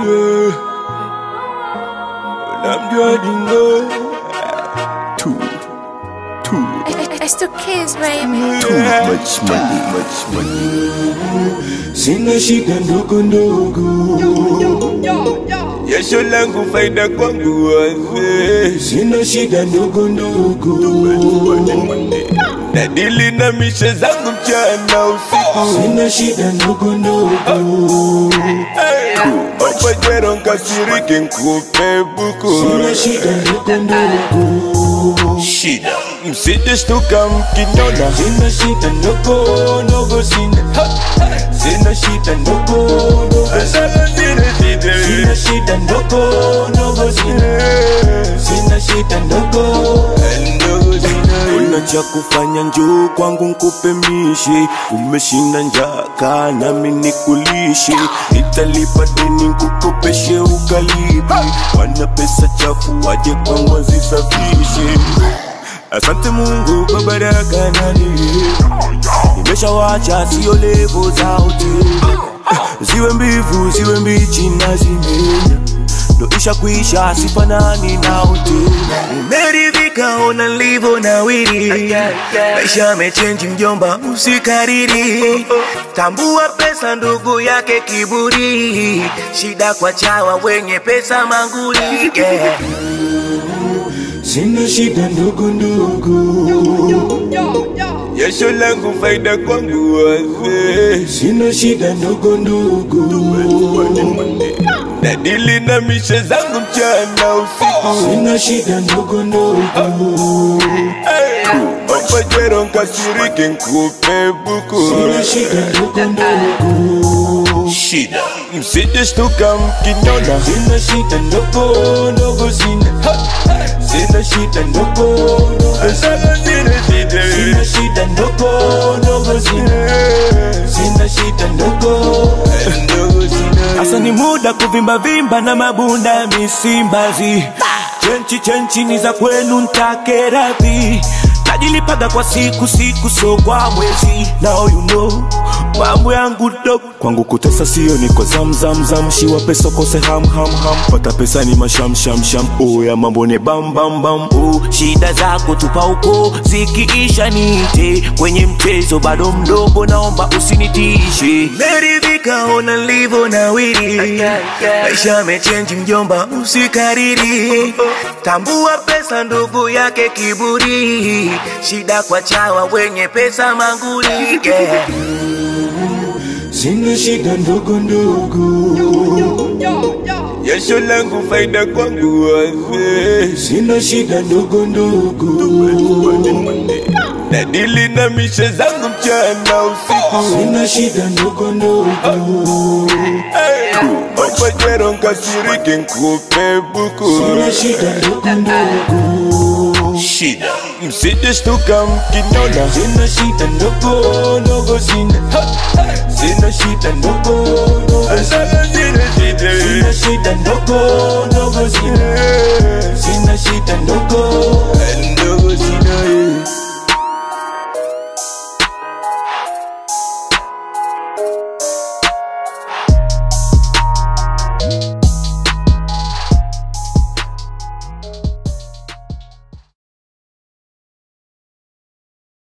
It's the kids, baby. Too much money. Sina shida ndogo ndogo, Jasho langu faida kwangu wazee. sina shida ndogo ndogo, Nadili na mishe zangu mchana usiku. sina shida ndogo ndogo, Opajero nkasirike nkupe buku. sina shida ndogo ndogo, Shida msije shtuka mkinona. sina shida ndogo ndogo, sina shida ndogo ndogo, sina shida ndogo ndogo, sina shida ndogo. Una cha kufanya njoo kwangu nkupe mishi. Umeshinda njaa nami nikulishi. Nitalipa deni nkukopeshe ukalipi. Wana pesa chafu waje kwangu wazisafishe. Asante Mungu kwa baraka nani. Nimeshawacha sio levo za hoteli. Ziwe mbivu ziwe mbichi na zimenya. Ndo isha kuisha sifanani na hoteli. Umeridhika ona nilivyo nawiri. Maisha mechange mjomba usikariri. Tambua pesa ndugu yake kiburi. Shida kwa chawa wenye pesa manguli, yeah. Sina shida ndogo ndogo, Jasho langu faida kwangu wazee. sina shida ndogo ndogo, Nadili na mishe zangu mchana usiku. sina shida ndogo ndogo, Opajero nkasirike nkupe buku. sina shida ndogo ndogo, Shida msije shtuka mkinona. sina shida ndogo ndogo, sina shida ndogo ndogo, sina shida ndogo ndogo, sina shida ndogo. Asa ni muda kuvimba vimba na mabunda misimbazi. Chenchi ni za kwenu ntake radhi. Najilipaga kwa siku so kwa mwezi. Now you know mambo yangu dope. Kwangu kutesa sio ni kwa zam. Shiwa pesa kose ham. Pata pesa ni masham. Oya mambo ne bam. Shida zako tupa uko zikiisha nite. Kwenye mchezo bado mdogo naomba usinitishe. Meridhika ona nilivyo nawiri. Maisha mechange mjomba usikariri. Tambua pesa ndugu yake kiburi. Shida kwa chawa wenye pesa manguli, yeah. Sina shida ndogo ndogo, Jasho langu faida kwangu wazee. sina shida ndogo ndogo, Nadili na mishe zangu mchana usiku. sina shida ndogo ndogo, Opajero nkasirike nkupe buku. sina shida ndogo ndogo, Shida msije shtuka mkinona. sina shida ndogo ndogo, sina shida ndogo ndogo, sina shida ndogo ndogo, sina shida ndogo.